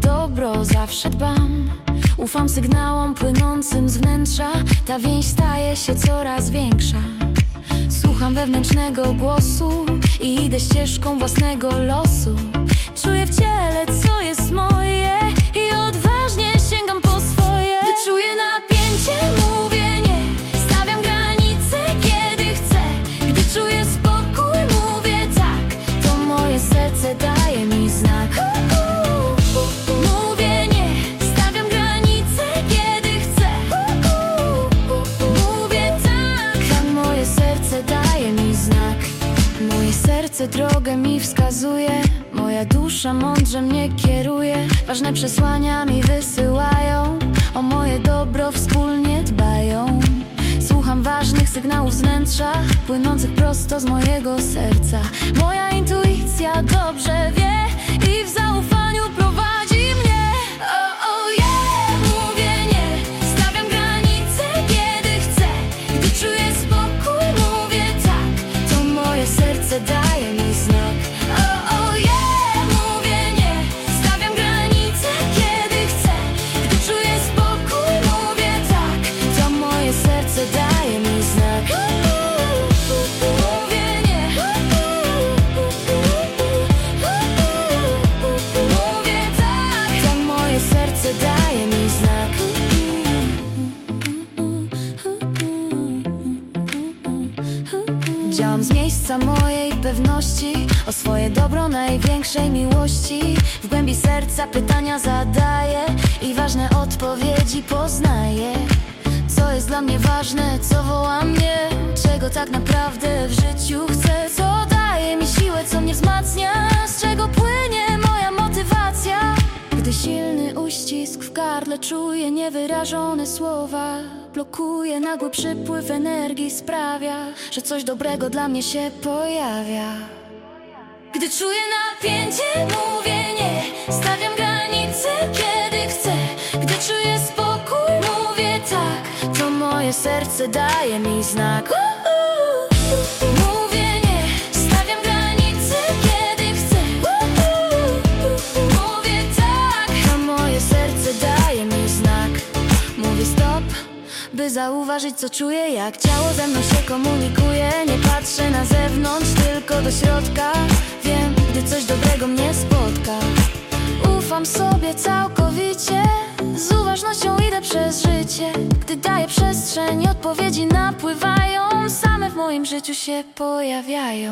dobro zawsze dbam. Ufam sygnałom płynącym z wnętrza. Ta więź staje się coraz większa. Słucham wewnętrznego głosu i idę ścieżką własnego losu. Czuję w ciele, co jest moje, i odważnie sięgam po swoje. Gdy czuję napięcie, mówię nie. Stawiam granice, kiedy chcę. Gdy czuję spokój, mówię tak. To moje serce daje mi znak. Mówię nie. Stawiam granice, kiedy chcę. Mówię tak. Tak moje serce daje mi znak. Moje serce drogę mi wskazuje. Moja dusza mądrze mnie kieruje. Ważne przesłania mi wysyłają. O moje dobro wspólnie dbają. Słucham ważnych sygnałów z wnętrza, płynących prosto z mojego serca. Moja intuicja dobrze wie i w zaufaniu prowadzi mnie. Mówię nie. Stawiam granice, kiedy chcę. Gdy czuję spokój, mówię tak. To moje serce daje mi znak. Mówię nie. Stawiam granice, kiedy chcę. Gdy czuję spokój, mówię tak. To moje serce daje mi znak. Mówię nie. Mówię tak. Tak moje serce daje mi znak. Działam z miejsca mojej pewności, o swoje dobro największej miłości. W głębi serca pytania zadaję i ważne odpowiedzi poznaję. Co jest dla mnie ważne, co woła mnie, czego tak naprawdę w życiu chcę. Co daje mi siłę, co mnie wzmacnia, z czego płynie moja motywacja. Gdy silny uścisk w gardle czuję niewyrażone słowa. Blokuje nagły przypływ energii, sprawia, że coś dobrego dla mnie się pojawia. Gdy czuję napięcie, mówię nie. Stawiam granice, kiedy chcę. Gdy czuję spokój, mówię tak. To moje serce daje mi znak. Mówię nie. Stawiam granice, kiedy chcę. Mówię tak. To moje serce daje mi znak. Mówię stop, by zauważyć, co czuję, jak ciało ze mną się komunikuje. Nie patrzę na zewnątrz, tylko do środka. Wiem, gdy coś dobrego mnie spotka. Ufam sobie całkowicie. Z uważnością idę przez życie. Gdy daję przestrzeń, odpowiedzi napływają. Same w moim życiu się pojawiają.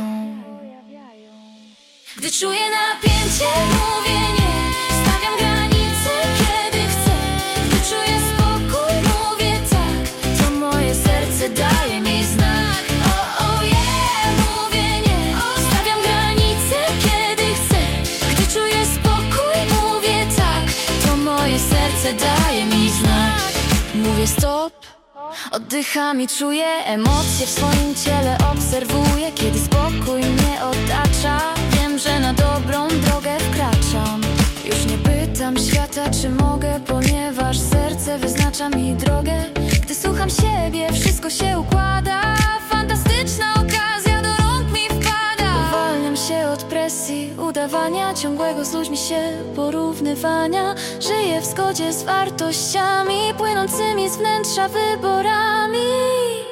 Gdy czuję napięcie, mówię nie. Stawiam granice, kiedy chcę. Gdy czuję spokój, mówię tak. To moje serce daje mi znak. Mówię nie. Stawiam granice, kiedy chcę. Gdy czuję spokój, mówię tak. To moje serce daje mi znak. Mówię stop, oddycham i czuję emocje w swoim ciele. Obserwuję, kiedy spokój mnie otacza. Wiem, że na dobrą drogę wkraczam. Już nie pytam świata, czy mogę, ponieważ serce wyznacza mi drogę. Gdy słucham siebie, wszystko się układa. Fantastyczna okazja do rąk mi wpada. Uwalniam się od presji, udawania, ciągłego z ludźmi się porównywania. Żyję w zgodzie z wartościami, płynącymi z wnętrza wyborami.